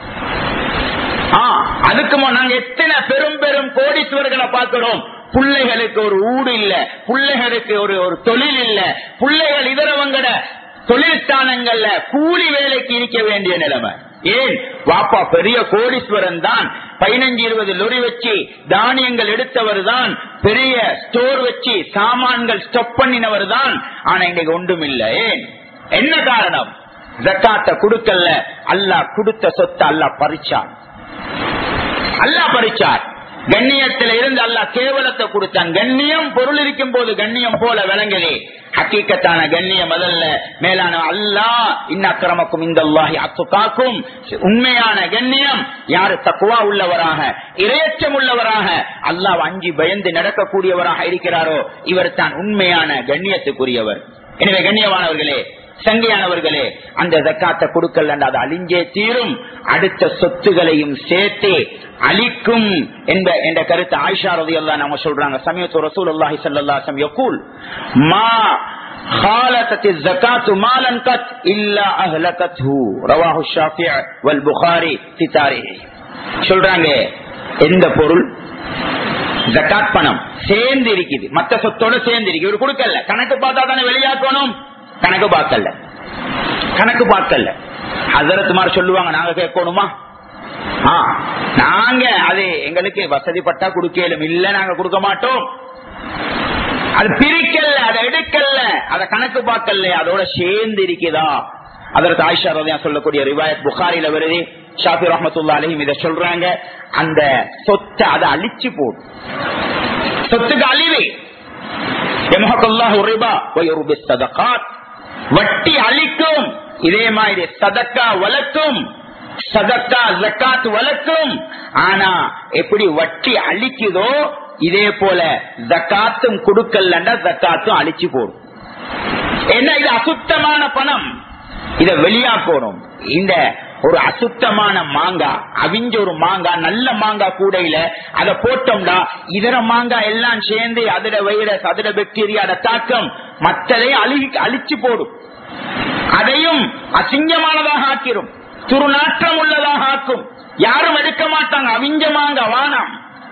அதுக்கு நாங்க எத்தனை பெரும் பெரும் கோடீஸ்வரர்களை பார்க்கிறோம். பிள்ளைகளுக்கு ஒரு ஊடு இல்ல, பிள்ளைகளுக்கு ஒரு ஒரு தொழில் இல்ல, பிள்ளைகள் இதரவங்கட தொழிற்சாலங்கள்ல கூலி வேலைக்கு இருக்க வேண்டிய நிலைமை. ஏன் வாப்பா பெரிய கோடீஸ்வரன் தான், பதினஞ்சு இருபது லொரி வச்சு தானியங்கள் எடுத்தவர் தான், பெரிய ஸ்டோர் வச்சு சாமான்கள் ஸ்டப் பண்ணினவர் தான். ஆனா இன்னைக்கு ஒன்றும் இல்லை. ஏன், என்ன காரணம்? ஜக்காத்தை கொடுக்கல. அல்லாஹ் கொடுத்த சொத்தை அல்லாஹ் பறிச்சான். அல்லாஹ் பறிச்சார். கண்ணியத்தில் இருந்து அல்லாஹ் கேவலத்தை கொடுத்தான். கண்ணியம் பொருள் இருக்கும் போது கண்ணியம் போல விளங்கலே. ஹக்கீக்கத்தான கண்ணியம் அதல்ல. மேலான அல்லாஹ் இன்ன அக்ரமக்கும் இந்தல்லாஹி அத்துகாக்கும். உண்மையான கண்ணியம் யாரு தக்வா உள்ளவராக இறையச்சம் உள்ளவராக அல்லாஹ் அஞ்சி பயந்து நடக்கக்கூடியவராக இருக்கிறாரோ இவர் தான் உண்மையான கண்ணியத்துக்குரியவர். எனவே கண்ணியமானவர்களே, சங்கையானவர்களே, அந்த ஜக்காத்தை கொடுக்கல அது அழிஞ்சே தீரும். அடுத்த சொத்துகளையும் சேர்த்து அழிக்கும் என்ற கருத்து ஆயிஷா ரலியல்லாஹு அன்ஹா சொல்றாங்க. சமயத்து ரசூலுல்லாஹி ஸல்லல்லாஹு அலைஹி வஸல்லம் யகூல் மா خالت الزكاة مالا قط إلا أهلكته رواه الشافعي والبخاري في تاريخه. சொல்றாங்க, எந்த பொருள் ஜகாத் பணம் சேர்ந்து இருக்குது, மற்ற சொத்தோட சேர்ந்து இருக்கு, இவர் கொடுக்கல, கணக்கு பார்த்தா தானே வெளியாக்கணும், கணக்கு பார்க்கல கணக்கு பார்க்கல ஹஸரத்மார் சொல்லுவாங்க, நாங்க கேட்கணுமா? நாங்க அது எங்களுக்கு வசதிப்பட்டா கொடுக்கலும், இல்ல நாங்க கொடுக்க மாட்டோம். அது பிரிக்கல, அதை எடுக்கல, அதை கணக்கு பார்க்கல, அதோட சேர்ந்து இருக்குதா? அதற்கு ஆயிஷா ரலியல்லாஹு சொல்லக்கூடிய ரிவாயத் புகாரில வருது. ஷாஃபி ரஹ்மத்துல்லாஹி அலைஹி இத சொல்றாங்க, அந்த சொத்தை அதை அழிச்சு போடு, சொத்துக்கு அழிவு. யம்ஹகுல்லாஹு ரிபா வ யுர்பி ஸதகாத், வட்டி அழிக்கும், இதே மாதிரி சதக்கா வளர்க்கும், சதக்கா ஜகாத் வளர்க்கும். ஆனா எப்படி வட்டி அழிக்குதோ இதே போல ஜகாத்தும் கொடுக்கலன்னா ஜகாத்தும் அழிச்சு போடும். என்ன, இது அசுத்தமான பணம், இத வெளியாக்கணும். இந்த ஒரு அசுத்தமான மாங்காய், அவிஞ்ச ஒரு மாங்காய், நல்ல மாங்காய் கூடையில அதை போட்டோம்னா இதர மாங்காய் எல்லாம் சேர்ந்து அதிர வைரஸ், அதிர பாக்டீரியா தாக்கம் மற்றதை அழி அழிச்சு போடும். அதையும் அசிங்கமானதாக ஆக்கிரும், துர்நாற்றம் உள்ளதாக ஆக்கும். யாரும் எடுக்க மாட்டாங்க. அவிஞ்ச மாங்காய் வானம்.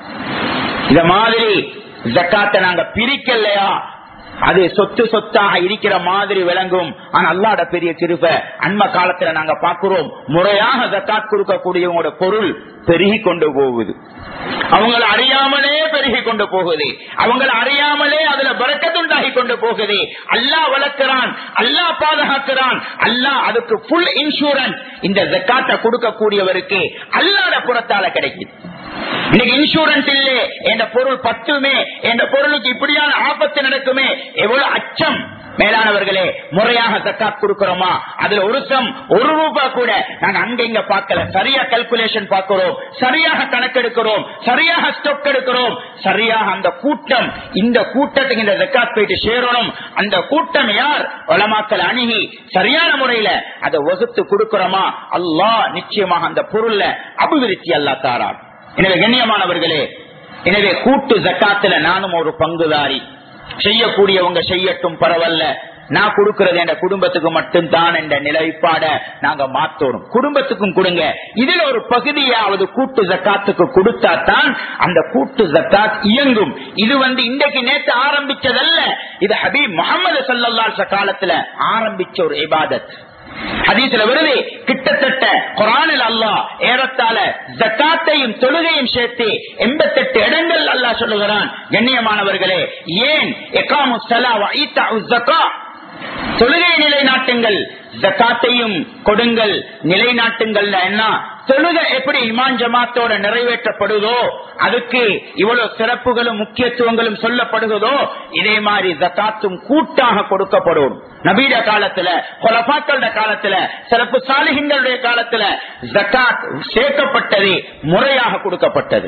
இத மாதிரி ஜக்காத்தை நாங்க பிரிக்கலையா அது சொத்து சொத்தாக இருக்கிற மாதிரி விளங்கும். ஆனா அல்லாஹ்வுடைய பெரிய கிருபை, அண்மை காலத்துல நாங்க பாக்குறோம் முறையாக ஜக்காத் கொடுக்கக்கூடியவங்களோட பொருள் பெருகி கொண்டு போகுது. அவங்களை அறியாமலே பெருகி கொண்டு போகுது. அவங்களை அறியாமலே அதுல பரக்கத்துண்டாகி கொண்டு போகுது. அல்லாஹ் வளர்க்கிறான், அல்லாஹ் பாதுகாக்கிறான். அல்லாஹ் அதுக்கு ஃபுல் இன்சூரன்ஸ் இந்த ஜக்காத்தை கொடுக்கக்கூடியவருக்கு அல்லாஹ்வுடைய புறத்தால கிடைக்குது. இன்னைக்கு இன்சூரன்ஸ் இல்லே, என்ற பொருள் பத்துமே, என்ற பொருளுக்கு இப்படியான ஆபத்து நடக்குமே, எவ்வளவு அச்சம். மேலானவர்களே, முறையாக ஜக்காத் கொடுக்கிறோமா? அதுல ஒரு சம் ஒரு ரூபாய் கூட நாங்க அங்க இங்க பார்க்கல. சரியா கால்குலேஷன் பார்க்கிறோம், சரியாக கணக்கெடுக்கிறோம், சரியாக ஸ்டாக் எடுக்கிறோம், சரியாக அந்த கூட்டம், இந்த கூட்டத்துக்கு இந்த ஜக்காத் போயிட்டு சேரணும். அந்த கூட்டம் யார்? உலமாக்கள் அணுகி சரியான முறையில அதை வகுத்து கொடுக்கிறோமா? அல்லாஹ் நிச்சயமாக அந்த பொருள்ல அபிவிருத்தி அல்லாஹ் தாரார். எனவே கண்ணியமானவர்களே, எனவே கூட்டு ஜக்காத்துல நானும் ஒரு பங்குதாரி. செய்யக்கூடியவங்க செய்யட்டும், பரவாயில்ல, நான் கொடுக்கிறது என்ற குடும்பத்துக்கு மட்டும்தான் என்ற நிலைப்பாட நாங்க மாத்தோம். குடும்பத்துக்கும் கொடுங்க. இதுல ஒரு பகுதியாவது கூட்டு ஜக்காத்துக்கு கொடுத்தா தான் அந்த கூட்டு ஜக்காத் இயங்கும். இது வந்து இன்றைக்கு நேற்று ஆரம்பிச்சதல்ல, இது ஹபீப் முஹம்மது ஸல்லல்லாஹு அலைஹி வஸல்லம் காலத்துல ஆரம்பிச்ச ஒரு இபாதத். ஹதீஸ்ல வருது, கிட்டத்தட்ட குர்ஆனில் அல்லாஹ் ஏறத்தாழ ஜக்காத்தையும் தொழுகையும் சேர்த்து எண்பத்தி எட்டு இடங்கள் அல்லாஹ் சொல்லுகிறான். கண்ணியமானவர்களே, ஏன் இகாமுஸ் ஸலா வ ஈதாஉஸ் ஸகாத், தொழுகை நிலைநாட்டுங்கள், ஜக்காத்தையும் கொடுங்கள், நிலைநாட்டுங்கள். என்ன தொழுகை எப்படி இமாம் ஜமாத்தோட நிறைவேற்றப்படுதோ, அதுக்கு இவ்வளவு சிறப்புகளும் முக்கியத்துவங்களும் சொல்லப்படுகிறதோ, இதே மாதிரி ஜக்காத்தும் கூட்டாக கொடுக்கப்படும். நபீட காலத்துல, குலஃபாக்களோட காலத்துல, சிறப்பு சாலிஹீன்களுடைய காலத்துல ஜக்காத் சேர்க்கப்பட்டது, முறையாக கொடுக்கப்பட்டது.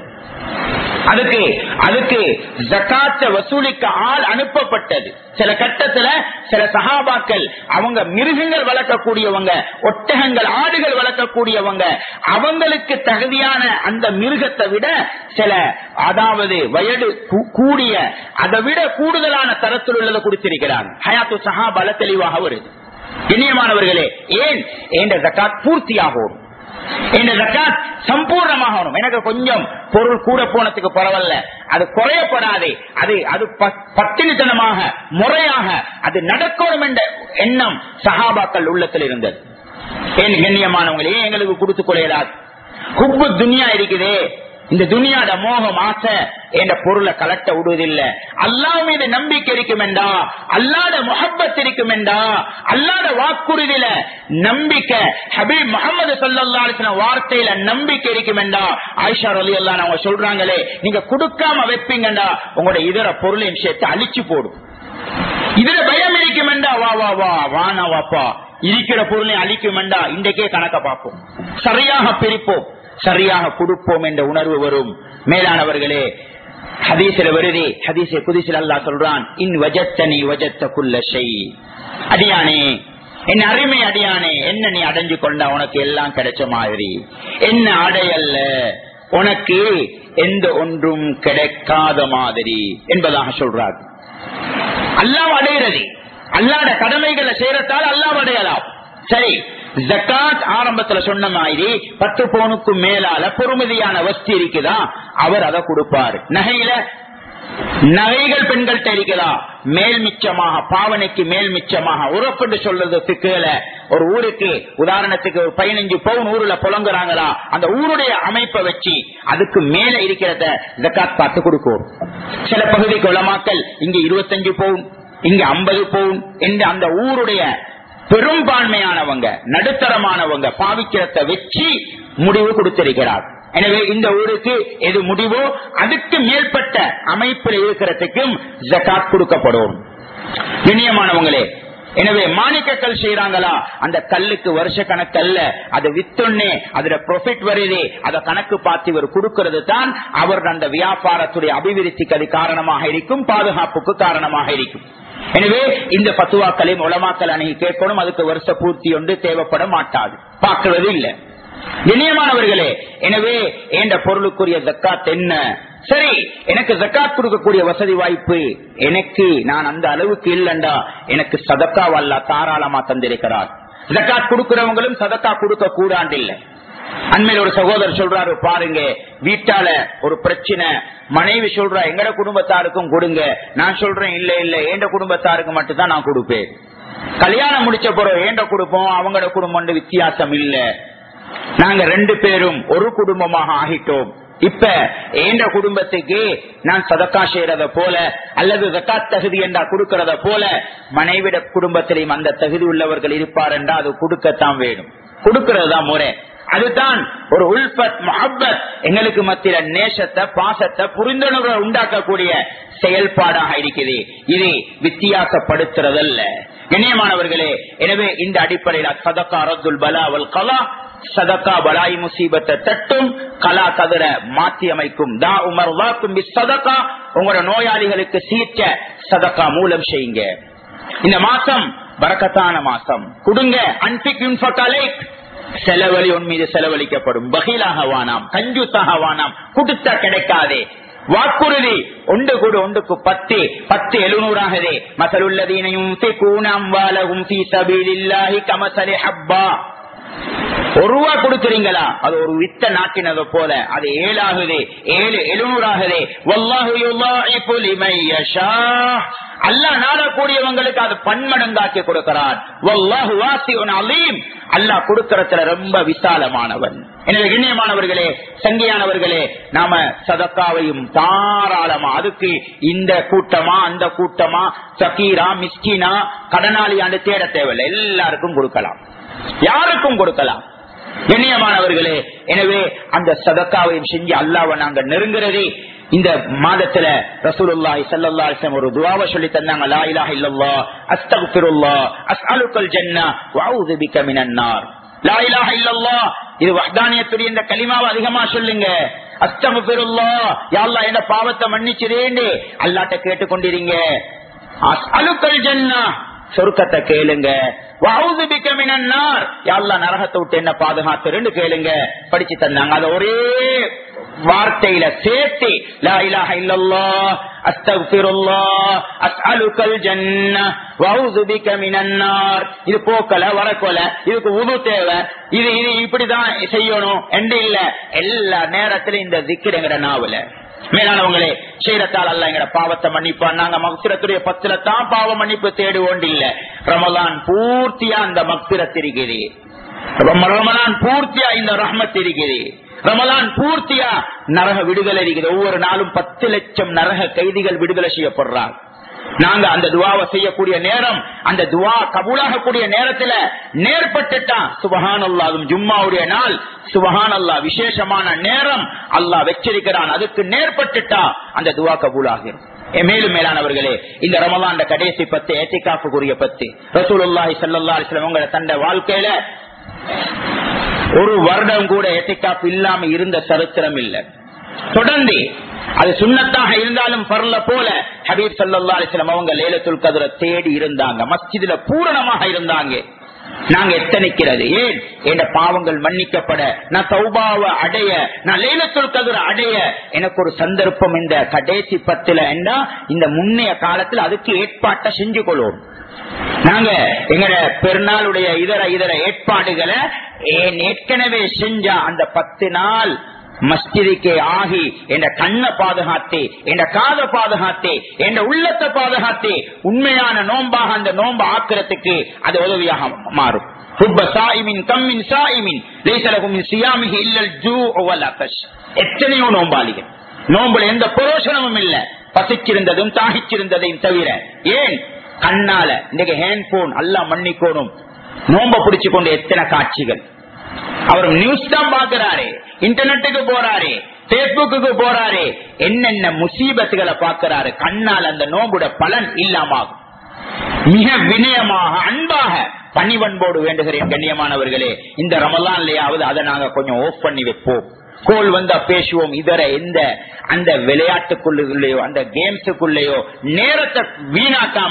அதுக்கு அதுக்கு ஜக்காத்தை வசூலிக்க ஆள் அனுப்பப்பட்டது. சில கட்டத்துல சில சஹாபாக்கள், அவங்க மிருகங்கள் வளர்க்கக்கூடியவங்க, ஒட்டகங்கள் ஆடுகள் வளர்க்கக்கூடியவங்க, அவங்களுக்கு தகுதியான அந்த மிருகத்தை விட சில, அதாவது வயது கூடிய, அதை விட கூடுதலான தரத்தில் உள்ளதை கொடுத்திருக்கிறாங்க. ஹயாத்து சஹாபால தெளிவாக வருது. இனியமானவர்களே, ஏன் என்ற ஜக்காத் பூர்த்தியாகும், இந்த ஜக்காத் சம்பூர்ணமாகணும். எனக்கு கொஞ்சம் பொருள் கூட போனதுக்கு பரவாயில்ல, அது குறையப்படாது, அது அது பத்தினித்தனமாக முறையாக அது நடக்கணும் என்ற எண்ணம் சஹாபாக்கள் உள்ளத்தில் இருந்தது. ஏன் கண்ணியமானவங்களே, எங்களுக்கு கொடுத்து கொள்ளையலாது. குப்பு துனியா இருக்குதே, இந்த துனியாட மோகம் ஆசை என்ற பொருளை கலட்ட விடுவதில்லை. அல்லாஹ் மீது நம்பிக்கை இருக்கும் என்றா, அல்லாஹ்வுடைய முஹப்பத் இருக்கும் என்றா, அல்லாஹ்வுடைய வாக்குறுதியில நம்பிக்கை, ஹபீப் முஹம்மது ஸல்லல்லாஹு அலைஹி வஸல்லம் வார்த்தையில நம்பிக்கை இருக்கும் என்றா, ஆயிஷா ரலியல்லாஹு அன்ஹா சொல்றாங்களே, நீங்க கொடுக்காம வைப்பீங்கடா உங்களுடைய இதர பொருளையும் சேர்த்து அழிச்சு போடும். இதுல பயம் இருக்கும் என்றா, வா வா வா வானா வாப்பா, இருக்கிற பொருளை அழிக்கும் என்றா இன்றைக்கே கணக்க பார்ப்போம், சரியாக பிரிப்போம், சரியாக கொடுப்போம் என்ற உணர்வு வரும். மேலானவர்களே, ஹதீஸ்ல வருது, ஹதீஸே குதிஸில் அல்லாஹ் சொல்றான், இன் வஜத்தனி வஜத்த குல்ல ஷை, அடியானே, என் அருமை அடியானே, என்ன நீ அடைஞ்சு கொண்டா உனக்கு எல்லாம் கிடைச்ச மாதிரி, என்ன அடையல்ல உனக்கு எந்த ஒன்றும் கிடைக்காத மாதிரி என்பதாக சொல்றார். அல்லாஹ் அடைகிறது, அல்லாஹ்வுடைய கடமைகளை செய்யறதால் அல்லாஹ் அடையலாம். சரி, ஜக்காத் ஆரம்பத்துல சொன்ன மாதிரி பத்து பவுனுக்கும் மேலால பொறுமதியான வஸ்து இருக்குதா, அவர் அதை கொடுப்பார். நகையில நகைகள் பெண்கள்கிட்ட இருக்குதா, மேல் மிச்சமாக, பாவனைக்கு மேல் மிச்சமாக, உறப்பு சொல்றதுக்கு கீழ ஒரு ஊருக்கு உதாரணத்துக்கு ஒரு பதினஞ்சு பவுன் ஊருல புலங்குறாங்களா, அந்த ஊருடைய அமைப்பை வச்சு அதுக்கு மேல இருக்கிறத ஜக்காத் பார்த்து கொடுக்கும். சில பகுதிக்கு உலமாக்கள் இங்க இருபத்தஞ்சு பவுன், இங்க ஐம்பது பவுன் என்று அந்த ஊருடைய பெரும்பான்மையானவங்க, நடுத்தரமானவங்க பாவிக்கிறத வச்சு முடிவு கொடுத்திருக்கிறார். எனவே இந்த ஊருக்கு எது முடிவோ அதுக்கு மேற்பட்ட அமைப்பில் இருக்கிறதுக்கும் ஜகாத் கொடுக்கப்படும். இனியமானவங்களே, எனவே மாணிக்கக்கல் செய்யறாங்களா, அந்த கல்லுக்கு வருஷ கணக்கல்ல, அதை வித்தொன்னே அதுல ப்ராஃபிட் வருது, அதை கணக்கு பார்த்து இவர் கொடுக்கிறது தான் அவர் அந்த வியாபாரத்துடைய அபிவிருத்திக்கு அது காரணமாக இருக்கும், பாதுகாப்புக்கு காரணமாக இருக்கும். எனவே இந்த பத்துவாக்களையும் உலமாக்கல் அணுகி கேட்கணும். அதுக்கு வருஷ பூர்த்தி ஒன்று தேவைப்பட மாட்டாது, பார்க்கிறது இல்லை. கண்ணியமானவர்களே, எனவே என்ற பொருளுக்குரிய ஜக்காத் என்ன? சரி, எனக்கு ஜக்காத் கொடுக்கக்கூடிய வசதி வாய்ப்பு எனக்கு நான் அந்த அளவுக்கு இல்லண்டா எனக்கு சதக்கா வல்ல தாராளமா தந்திருக்கிறார். ஜக்காத் கொடுக்கிறவங்களும் சதக்கா கொடுக்க கூடாண்டு இல்ல. அண்மையில் ஒரு சகோதரர் சொல்றாரு, பாருங்க, வீட்டால ஒரு பிரச்சனை, மனைவி சொல்றா எங்கட குடும்பத்தாருக்கும் கொடுங்க, நான் சொல்றேன் இல்ல இல்ல எந்த குடும்பத்தாருக்கு மட்டும்தான் நான் கொடுப்பேன். கல்யாணம் முடிச்ச பிறகு ஏண்ட குடும்பம் அவங்களோட குடும்பம் வித்தியாசம் இல்ல, நாங்க ரெண்டு பேரும் ஒரு குடும்பமாக ஆகிட்டோம். இப்ப ஏண்ட குடும்பத்துக்கு நான் சதக்கா செய்யறத போல அல்லது ஜக்காத் தகுதி என்றா கொடுக்கறத போல மனைவிட குடும்பத்திலையும் அந்த தகுதி உள்ளவர்கள் இருப்பார் என்றா அது கொடுக்கத்தான் வேணும். கொடுக்கறதுதான் முறை. அதுதான் ஒரு உல்பத் முஹப்பத், எங்களுக்கு மத்தியில நேசத்தை பாசத்தை புரிந்துணர்வை உண்டாக்கக்கூடிய செயல்பாடாக இருக்குது. இது வித்தியாசப்படுத்துறதல்ல. கண்ணியமானவர்களே, எனவே இந்த அடிப்படையில் சதக்கா ரத்துல் பலா வல் கலா, சதக்கா பலாய் முசீபத்தை தட்டும், கலா கதிர மாற்றி அமைக்கும். தா உமர் வாக்கும் சதக்கா, உங்களோட நோயாளிகளுக்கு சீர்க்க சதக்கா மூலம் செய்யுங்க. இந்த மாசம் பரக்கத்தான மாசம். கொடுங்க. அன்பிக் யுன்ஃபகலை, செலவழி உன் மீது செலவழிக்கப்படும். பகீலாக வானாம், கஞ்சூசாக வானாம், குடுத்த கிடைக்காதே. வாக்குறுதி ஒன்று கூட ஒன்றுக்கு பத்து பத்து எழுநூறாகதே. மசலுள்ளதீனையும் கமசலி ஹப்பா, ஒரு ரூபா கொடுக்கிறீங்களா அது ஒரு வித்த நாட்டினதை போல, அது ஏழாகுது, ஏழு எழுநூறாகுது. அல்லாஹ் நாடக்கூடியவங்களுக்கு அது பன்மடங்காக்கி கொடுக்கிறான். வல்லாஹு வாசிஉன் அலீம், அல்லாஹ் கொடுக்கறதுல ரொம்ப விசாலமானவன். எனவே கண்ணியமானவர்களே, சங்கியானவர்களே, நாம சதக்காவையும் தாராளமா, அதுக்கு இந்த கூட்டமா அந்த கூட்டமா, சகீரா மிஸ்கினா கடனாளியாண்டு தேட தேவையில்லை, எல்லாருக்கும் கொடுக்கலாம், யாருக்கும் கொடுக்கலாம். கண்ணியமானவர்களே, எனவே அந்த சதக்காவையும் செஞ்சு அல்லாஹ்வை நாங்க நெருங்குறதே இந்த மாதத்துல ரசூலுல்லாஹி ஸல்லல்லாஹு அலைஹி வஸல்லம் ஒரு துஆவை சொல்லி தந்தாங்க. லா இலாஹ இல்லல்லாஹ் அஸ்தக்ஃபிருல்லாஹ் அஸ்அலுக்கல் ஜன்னah வஅஊது பிக மினன் நார். லா இலாஹ இல்லல்லாஹ், இது வஹ்தானியத்துடைய இந்த கலிமாவை அதிகமா சொல்லுங்க. அஸ்தக்ஃபிருல்லாஹ், யா அல்லாஹ் என்ன பாவத்தை மன்னிச்சிரேன்னு அல்லாஹ்ட்ட கேட்டுக்கொண்டிருங்க. அஸ்அலுக்கல் ஜன்னah, சொர்க்கத்தை கேளுங்க. வஅஊது பிக மினன் நார், யா அல்லாஹ் நரகத்தை விட்டு என்ன பாதுகாத்துறேன்னு கேளுங்க. படிச்சு தந்தாங்க. அது ஒரே வார்த்தையில சேர்த்து லா இலாஹ இல்லல்லாஹ் அஸ்தக்ஃபிருல்லாஹ் அஸ்அலுக்கல் ஜன்னah வஅஊது பிக மினன் நார். இது போக்கல வரக்கொல, இதுக்கு உது தேவை, இது இது இப்படிதான் செய்யணும் என்று இல்ல. எல்லா நேரத்திலும் இந்த திக்ருங்கிற நாவல மேலானவங்களே, செய்யறதால் அல்ல எங்கட பாவத்தை மன்னிப்பான். நாங்க மக்பிரத்துடைய பத்துல தான் பாவ மன்னிப்பு தேடுவோம் இல்ல. ரமலான் பூர்த்தியா இந்த மக்பிரத் இருக்குது, ரமலான் பூர்த்தியா இந்த ரஹ்மத் இருக்குது, ரமலான் பூர்த்தியா நரக விடுதலை இருக்குது. ஒவ்வொரு நாளும் பத்து லட்சம் நரக கைதிகள் விடுதலை செய்யப்படுறாங்க. நாங்க அந்த துவாவை செய்யக்கூடிய நேரம், அந்த துவா கபூலாகக்கூடிய நேரத்துல நேர்பட்டுட்டா சுபஹானல்லாஹ், அதுவும் ஜும்மாவுடைய நாள் சுபஹானல்லாஹ் விசேஷமான நேரம் அல்லாஹ் வச்சிருக்கிறான், அதுக்கு நேர்பட்டுட்டா அந்த துவா கபூலாகும். மேலும் மேலானவர்களே, இந்த ரமலான் கடைசி பத்து ஏத்திகாஃபுக்குரிய பத்து. ரசூலுல்லாஹி ஸல்லல்லாஹு அலைஹி வஸல்லம் உங்க தந்த வாழ்க்கையில ஒரு வருடம் கூட ஏத்திகாஃப் இல்லாம இருந்த சரித்திரம் இல்ல. தொடர்ந்து அது சுன்னத்தாக இருந்தாலும் பரல போல ஹபீப் ஸல்லல்லாஹு அலைஹி வஸல்லம் அவங்க லைலத்துல் கத்ர தேடி இருந்தாங்க, மஸ்ஜிதுல பூரணமாக இருந்தாங்க. நாங்க எத்தனைக்கிறது ஏன் என்ற பாவங்கள் மன்னிக்கப்பட, நான் தௌபாவை அடைய, நான் லைலத்துல் கத்ர அடைய எனக்கு ஒரு சந்தர்ப்பம் இந்த கடைசி பத்துல என்ன இந்த முன்னைய காலத்தில் அதுக்கு ஏற்பாட்டை செஞ்சு கொள்வோம். நாங்க எங்கட பெருநாளுடைய இதர இதர ஏற்பாடுகளை ஏற்கனவே செஞ்சா அந்த பத்து நாள் மஸ்ஜிதுக்கே ஆகி என்ற கண்ணை பாதுகாத்தே, என்ற காதை பாதுகாத்தே, என்ற உள்ளத்தை பாதுகாத்தே உண்மையான நோம்பாக அந்த நோன்பு ஆக்கிறதுக்கு அது உதவியாக மாறும். எத்தனையோ நோம்பாளிகள் நோம்புல எந்த புரோஷனமும் இல்ல, பசிச்சிருந்ததும் தாகிச்சிருந்ததையும் தவிர. ஏன் கண்ணால இன்னைக்கு ஹேண்ட் போன் எல்லாம் மன்னிக்கணும், நோம்ப பிடிச்சு கொண்டு எத்தனை காட்சிகள். அவர் நியூஸ் தான் பாக்குறாரு, இன்டர்நெட்டுக்கு போறாரு, பேஸ்புக்கு போறாரு, என்னென்ன முசீபத்துகளை பாக்குறாரு. கண்ணால் அந்த நோம்புட பலன் இல்லாமாகும். மிக வினயமாக அன்பாக பணிவன்போடு வேண்டுகிறேன் கண்ணியமானவர்களே, இந்த ரமலான்லயாவது அதை நாங்க கொஞ்சம் ஆஃப் பண்ணி வைப்போம். கோல் வந்தா பேசுவோம். இதர எந்த அந்த விளையாட்டுக்குள்ளேயோ அந்த கேம்ஸுக்குள்ளேயோ நேரத்தை வீணாக்காம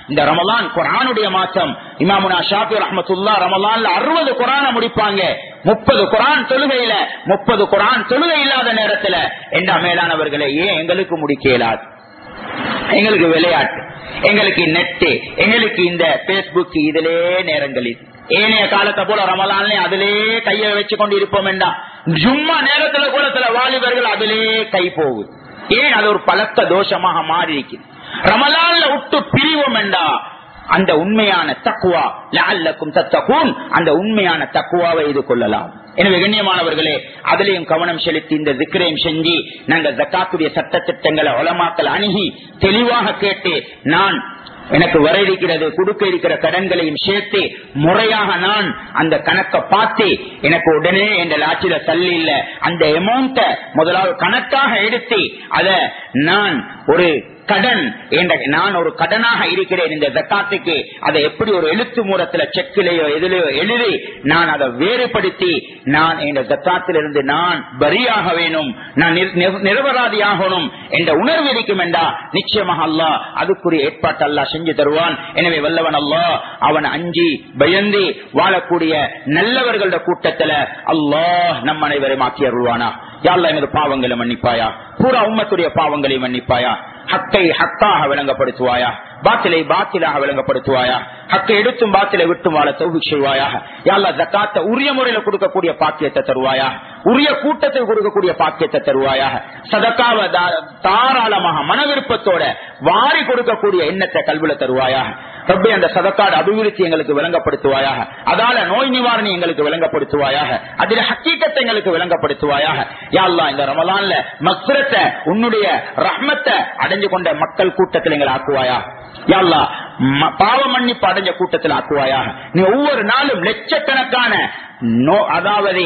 இந்த ரமலான் குர்ஆனுடைய மாசம். இமாமுனா ஷாஃபி ரஹ்மத்துல்லாஹ் ரமலான்ல அறுபது குர்ஆனை முடிப்பாங்க. முப்பது குர்ஆன் தொழுகையில, முப்பது குர்ஆன் தொழுகை இல்லாத நேரத்துல. என்ன மேலானவர்களே, ஏன் எங்களுக்கு முடிக்க இயலாது? எங்களுக்கு விளையாட்டு, எங்களுக்கு நெட்டு, எங்களுக்கு இந்த பேஸ்புக், இதிலே நேரங்களில் ஏனைய காலத்தை போல ரமலான்ல அதிலே கையை வச்சு கொண்டு இருப்போம் என்றா, ஜும்மா நேரத்துல கூட சில வாலிபர்கள் அதிலே கை போகுது. ஏன்? அது ஒரு பழக்க தோஷமாக மாறி இருக்கு. ரமலான்ல விட்டு பிரிவோம் என்றா அந்த உண்மையான தக்குவா, லஅல்லக்கும் தத்தகூன், அந்த உண்மையான தக்குவாவை இது கொள்ளலாம். எனவே கண்ணியமானவர்களே, அதிலையும் கவனம் செலுத்தி இந்த திக்ரையும் செஞ்சு நாங்கள் ஜக்காத்துடைய சட்ட திட்டங்களை உலமாக்கள் அணுகி தெளிவாக கேட்டு, நான் எனக்கு வர இருக்கிறது கொடுக்க இருக்கிற கடன்களையும் சேர்த்து முறையாக நான் அந்த கணக்கை பார்த்து, எனக்கு உடனே என்ற லாட்சியில தள்ளி இல்ல, அந்த அமௌண்ட முதலாவது கணக்காக எடுத்து அத நான் ஒரு கடன், நான் ஒரு கடனாக இருக்கிறேன் இந்த ஜக்காத்துக்கு, அதை எப்படி ஒரு எழுத்து மூலத்துல செக்கிலேயோ எதிலேயோ எழுதி நான் அதை வேறுபடுத்தி நான் இந்த ஜக்காத்திலிருந்து நான் பரியாக வேணும், நான் நிரபராதியாகணும் என்ற உணர்வு இருக்கும் என்றா நிச்சயமாக அல்லாஹ் அதுக்குரிய ஏற்பாட்டு அல்லாஹ் செஞ்சு தருவான். எனவே வல்லவன் அல்லாஹ் அவன் அஞ்சி பயந்து வாழக்கூடிய நல்லவர்களோட கூட்டத்துல அல்லாஹ் நம் அனைவரும் ஆக்கி அருள்வானா. யா அல்லாஹ் எமது பாவங்களை மன்னிப்பாயா, பூரா உம்மத்துடைய பாவங்களை மன்னிப்பாயா, ஹக்கை ஹக்காக விளங்கப்படுத்துவாயா, பாத்திலை பாத்திலாக விளங்கப்படுத்துவாயா, ஹக்கை எடுத்தும் பாத்திலை விட்டும் வாழ தௌஃபீக் செய்வாயாக. யா அல்லாஹ் ஜக்காத்தை உரிய முறையில கொடுக்கக்கூடிய பாக்கியத்தை தருவாயா, உரிய கூட்டத்தில் கொடுக்கக்கூடிய பாக்கியத்தை தருவாயாக. சதக்காவை தாராளமாக மன விருப்பத்தோட வாரி கொடுக்கக்கூடிய எண்ணத்தை கல்வில தருவாயாக. ரப்பே, அந்த சதக்காடு அபிவிருத்தி எங்களுக்கு விளங்கப்படுத்துவாயாக, அதால நோய் நிவாரணி எங்களுக்கு விளங்கப்படுத்துவாயாக, அதில் ஹக்கீக்கத்தை எங்களுக்கு விளங்கப்படுத்துவாயாக. யா அல்லாஹ் இந்த ரமலான்ல மக்ஃபிரத்தை, உன்னுடைய ரஹ்மத்தை அடைஞ்சு கொண்ட மக்கள் கூட்டத்தில் எங்களை ஆக்குவாயா. யா அல்லாஹ் பாவ மன்னிப்பு அடைஞ்ச கூட்டத்தில் ஆக்குவாயாக. நீ ஒவ்வொரு நாளும் லட்சக்கணக்கான அதாவது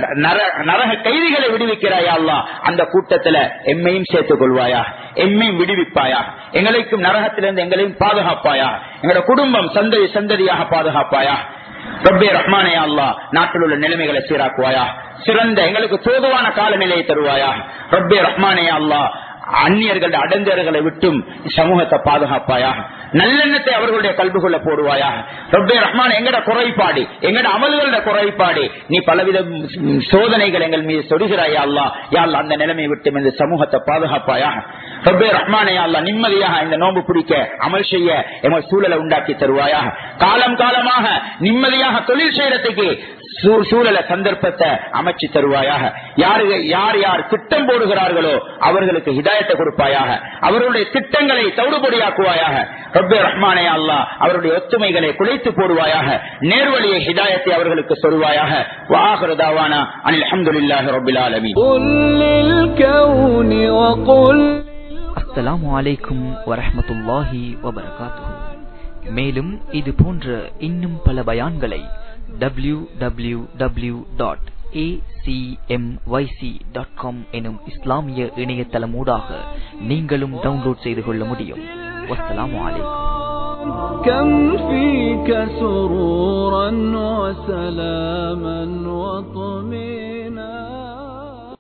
நரக கைதிகளை விடுவிக்கிறாயா அல்லாஹ், அந்த கூட்டத்துல எம்மையும் சேர்த்துக் கொள்வாயா, எம்மையும் விடுவிப்பாயா, எங்களுக்கும் நரகத்திலிருந்து எங்களையும் பாதுகாப்பாயா, எங்களோட குடும்பம் சந்ததி சந்ததியாக பாதுகாப்பாயா. ரப்பே ரஹ்மானே அல்லாஹ் நாட்டில் உள்ள நிலைமைகளை சீராக்குவாயா, சிறந்த எங்களுக்கு தோதுவான காலநிலையை தருவாயா. ரப்பே ரஹ்மானே அல்லாஹ் அந்நியர்களுடைய அடந்தர்களை விட்டும் சமூகத்தை பாதுகாப்பாயாக, நல்லெண்ணத்தை அவர்களுடைய கல்விக்குள்ள போடுவாயாக. ரப்பே ரஹ்மான், எங்கட குறைபாடு, எங்கட அமல்களோட குறைபாடு, நீ பலவித சோதனைகள் எங்கள் மீது சொடுகிறாயா அல்லாஹ். யா அல்லாஹ் அந்த நிலைமையை விட்டு இந்த சமூகத்தை பாதுகாப்பாயாக. ரப்பே ரஹ்மானே அல்லாஹ் நிம்மதியாக இந்த நோன்பு பிடிக்க அமல் செய்ய எங்கள் சூழலை உண்டாக்கி தருவாயாக. காலம் காலமாக நிம்மதியாக தொழில் செய்யறதுக்கு சூழல சந்தர்ப்பத்தை அமைச்சு தருவாயாக. யாரு யார் யார் திட்டம் போடுகிறார்களோ அவர்களுக்கு ஹிதாயத்தை கொடுப்பாயாக, அவர்களுடைய திட்டங்களை தவிடுபடியாக்குவாயாக. ரப்பே ரஹ்மானே அல்லாஹ் அவருடைய ஒத்துமைகளை குலைத்து போடுவாயாக, நேர்வழியை ஹிதாயத்தை அவர்களுக்கு சொல்வாயாக. வஆகிரு தஅவானா அனில் ஹம்துலில்லாஹி ரப்பில் ஆலமீன். அஸ்ஸலாமு அலைக்கும் வரஹ்மத்துல்லாஹி வபரகாத்துஹு. மேலும் இது போன்ற இன்னும் பல பயான்களை W W W dot A C M Y C dot com எனும் இஸ்லாமிய இணையதளமூடாக நீங்களும் டவுன்லோட் செய்து கொள்ள முடியும். வஸ்ஸலாமு அலைக்கும். كم فيك سرورا وسلاما وطمئنا